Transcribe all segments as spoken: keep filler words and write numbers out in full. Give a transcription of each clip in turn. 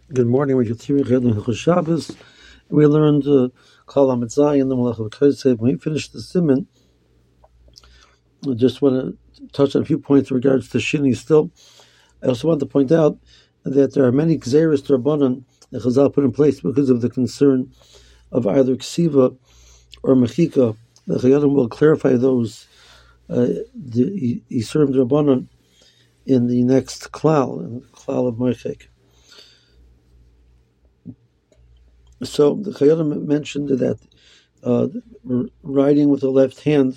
Good morning. We continue Hilchos Shabbos. We learned uh, Kol HaMetzayin, the Malach of Kosef. When we finished the Siman, I just want to touch on a few points in regards to Shini still. I also want to point out that there are many Gzeres Rabbanan that Chazal put in place because of the concern of either Ksiva or Mechika. The Chayadim will clarify those uh, the Yisurim Rabbanan in the next Klal, in the Klal of Mechik. So the Chayyim mentioned that uh, writing with the left hand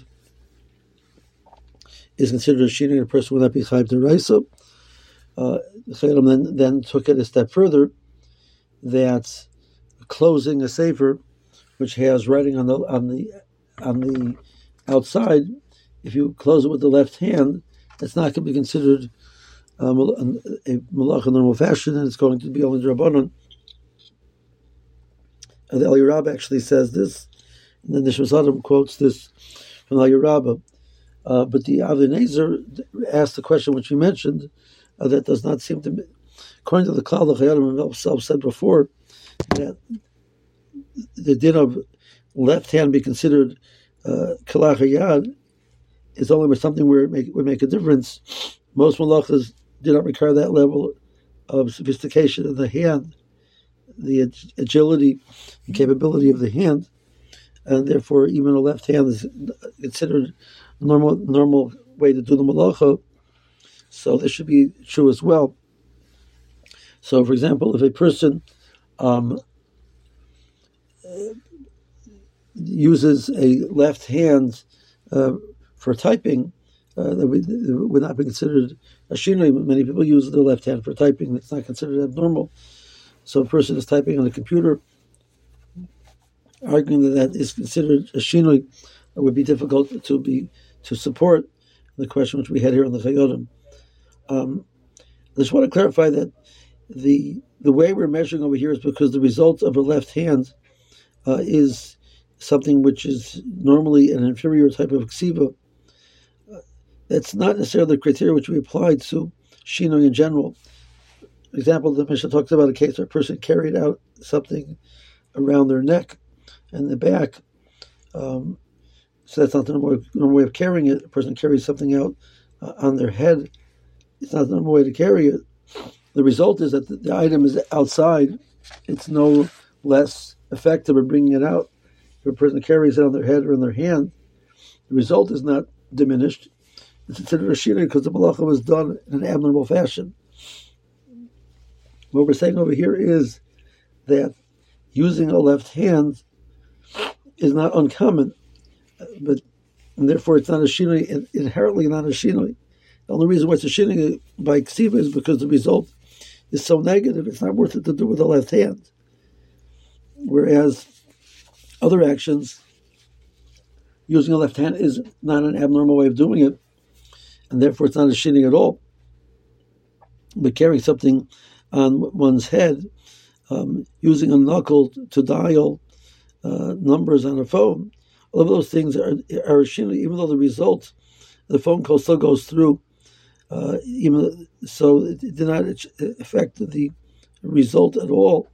is considered a shini, and a person will not be chayv d'oraisa. Uh, the Chayyim then, then took it a step further, that closing a sefer, which has writing on the on the on the outside, if you close it with the left hand, it's not going to be considered um, a malach in normal fashion, and it's going to be only drabanan. And the El Yerabba actually says this, and then the Nishmas Adam quotes this from El Yerabba. Uh, but the Avnei Nezer asked the question which we mentioned, uh, that does not seem to be, according to the Klal, the Chayyim himself said before, that the din of left hand be considered Kalach Hayad is only with something where it make, would make a difference. Most malachas do not require that level of sophistication in the hand, the agility and capability of the hand, and therefore even a left hand is considered a normal normal way to do the malacha. So this should be true as well. So, for example, if a person um, uses a left hand uh, for typing, uh, that would, would not be considered a shinui. Many people use their left hand for typing. It's not considered abnormal. So a person is typing on a computer, arguing that that is considered a shinui, it would be difficult to be to support the question which we had here on the Chayodim. Um, I just want to clarify that the the way we're measuring over here is because the result of a left hand uh, is something which is normally an inferior type of ksiva. Uh, that's not necessarily the criteria which we apply to shinui in general. For example, the Mishnah talks about a case where a person carried out something around their neck and the back. Um, so that's not the normal, normal way of carrying it. A person carries something out uh, on their head. It's not the normal way to carry it. The result is that the, the item is outside. It's no less effective in bringing it out. If a person carries it on their head or in their hand, the result is not diminished. It's considered a shira because the malacha was done in an abnormal fashion. What we're saying over here is that using a left hand is not uncommon, but and therefore it's not a shinui, inherently not a shinui. The only reason why it's a shinui by ksiva is because the result is so negative, it's not worth it to do with the left hand. Whereas other actions, using a left hand is not an abnormal way of doing it, and therefore it's not a shinui at all. But carrying something on one's head, um, using a knuckle to dial uh, numbers on a phone, all of those things are are shinui, even though the result, the phone call still goes through. Uh, even so, it did not affect the result at all.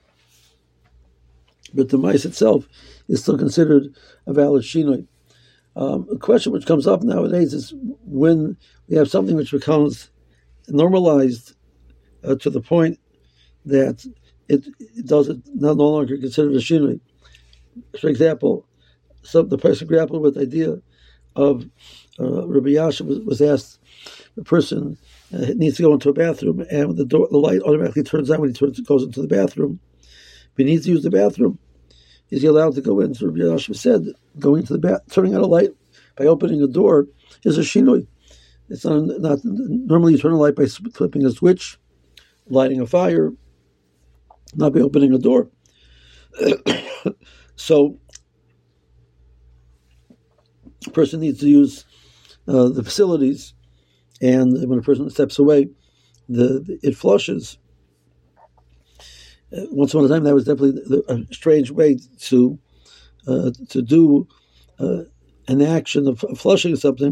But the mice itself is still considered a valid shinui. Um, a question which comes up nowadays is when we have something which becomes normalized Uh, to the point that it, it doesn't no longer considered a shinui. For example, some the person grappled with the idea of uh, Rabbi Yasha was, was asked, the person uh, needs to go into a bathroom, and the door, the light automatically turns on when he turns, goes into the bathroom. If he needs to use the bathroom, is he allowed to go in? So Rabbi Yasha said, going into the bath, turning on a light by opening a door is a shinui. It's not, not normally you turn a light by flipping a switch, lighting a fire, not by opening a door. So a person needs to use uh, the facilities, and when a person steps away, the, the it flushes. Uh, once upon a time, that was definitely the, a strange way to uh, to do uh, an action of, of flushing something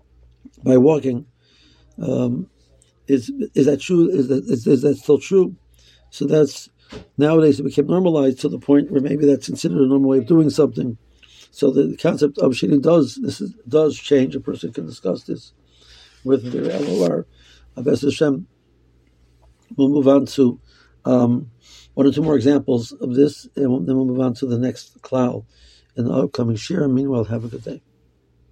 by walking. Um, Is is that true? Is that is, is that still true? So that's nowadays it became normalized to the point where maybe that's considered a normal way of doing something. So the concept of shitting does this is, does change. A person can discuss this with their L O R. Abbas Hashem. We'll move on to um, one or two more examples of this, and then we'll move on to the next klal in the upcoming shir. Meanwhile, have a good day.